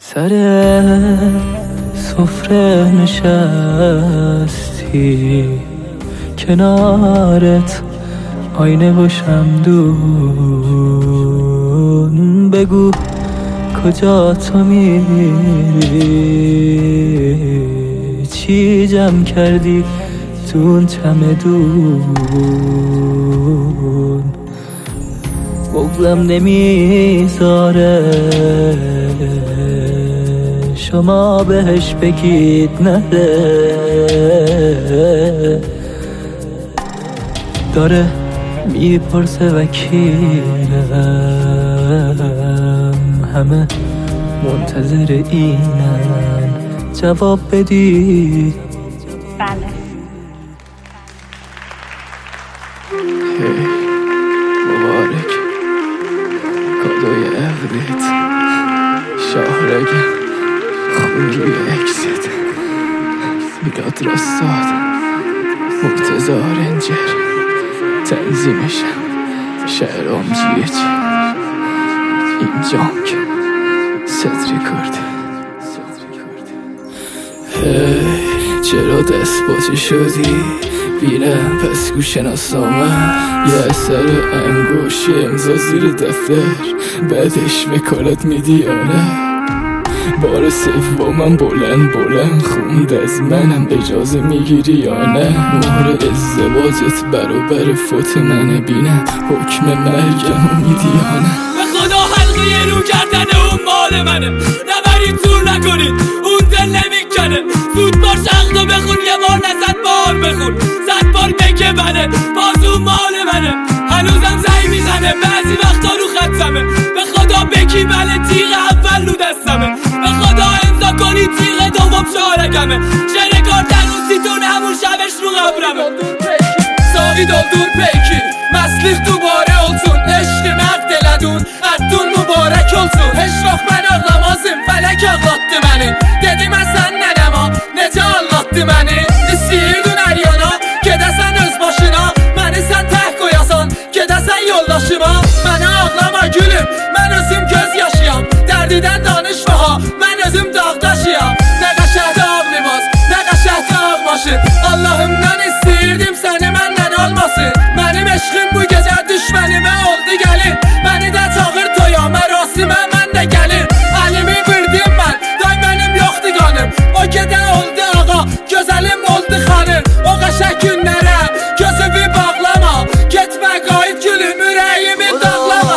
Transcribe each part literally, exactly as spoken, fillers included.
سر سفره نشستی کنارت آینه و شمدون، بگو کجا تو میری، چی جمع کردی تو اون چمدون. بغضم نمیذاره شما بهش بگید نره، داره میپرسه وکیلم، همه منتظر اینن جواب بدی. بله. هی مبارک کادوی عقلیت، شاهرگم خون روی اکست، میلاد راستاد مرتضی رنجر، تنظیمشم شهرام جیچ، این جانک صدری کرده. هی چرا دست باچه شدی بینم پس گوش ناسامم، یه اثر انگوشی امضا زیر دفتر، بعدش وکالت میدی آره، بار سومم بلند بلند خوند از منم اجازه میگیری یا نه، مهر ازدواجت برابر فوت منه، بینم حکم مرگم و میدی یا نه. به خدا حلقه رو کردن اون مال منه، نبرید زور نکنید اون دل نمیکنه، زود باش عقدو بخون یه بار نزد بار بخون، زد بار بگه منه باز اون مال منه، هنوزم زنگ میزنه بعضی وقتا رو خطمه، به خدا بگی بله تیغ اول رو دستمه، به خدا امضا کنی تیغ دوم شارکمه، شرکار تنوسیتون همون شبش رو قبرمه. ساقی دور پیکی مسلیخ دوباره olsun، عشق مرد دلدون قدون مبارک olsun، هیچ وقت من ağlamazım فلک ağlattı beni، dedim mən sən nənəma necə ağlattı məni، istəyirdin hər yana gedəsən öz başına, məni sən tək qoyasan gedəsən yoldaşıma, mənə ağlama gülüm mən özüm göz yaşıyam, dərdidən danışma ha mən özüm dağdaşıyam, nə qəşəhdə ağlimaz nə qəşəhdə ağmaşın, Allahımdan istəyirdim səni məndən almasın, mənim eşqim bu gecə düşmənimə oldu gəlin, məni də çağır toya mərasimə mən də gəlim, əlimi verdim mən day mənim yoxdu qanım, o gedə oldu ağa gözəlim oldu xanım, o qəşək günlərə gözümü bağlama, getmə qayıt gülüm ürəyimi dağlama.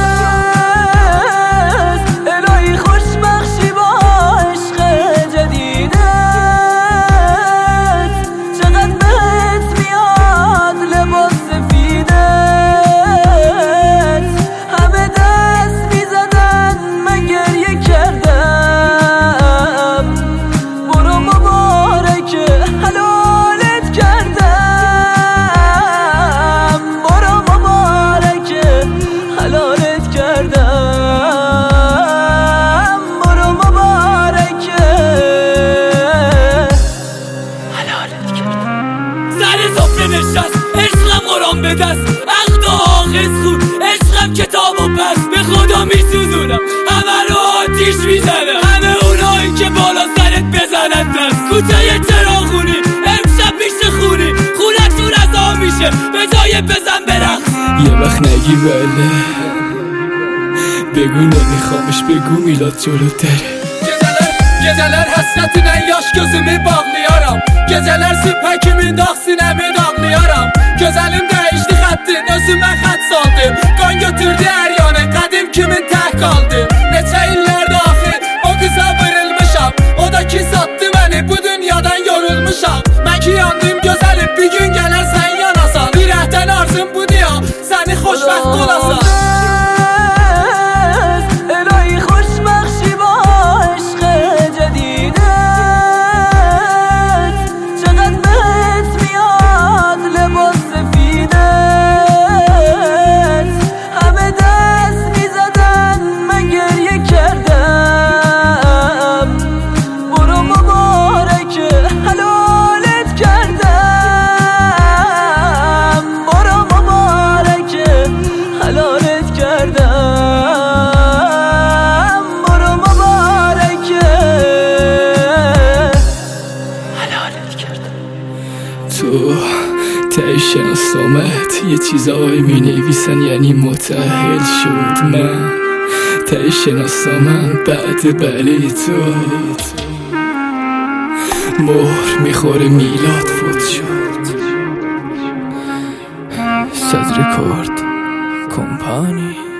عشقم قرآن به دست عقد و آخز خون، عشقم کتاب و پس به خدا میسوزونم، همه رو آتیش میزنم، همه اونایی که بالا سرت بزنن دست، کوچه چراغونی امشب میشه خونی، خونتون از آن میشه به جای بزن برقص. یه وقت نگی بله بگو نمیخوامش، بگو میلاد جلوتره. Geceler hasretine yaş gözümü bağlayaram, geceler süphe kimin dağ sinemi dağlayaram, gözelim değişti xəttin özümə xət saldım, qan götürdü hər yanı qədim kimin tək qaldı, neçə illərdə axı o qıza vırılmışam, o da ki sattı məni bu dünyadan yorulmuşam, mən ki yandım gözəlim bir gün gələr sən yanasan, bir əhdən arzum bu diya səni xoşbəxt olasan. همه دست میزدن من تو تایی شناسامت یه چیزایی می نویسن یعنی متأهل شد. من تایی شناسامم بعد بله تو مهر میخوره میلاد فوت شد. صدر کارد کمپانی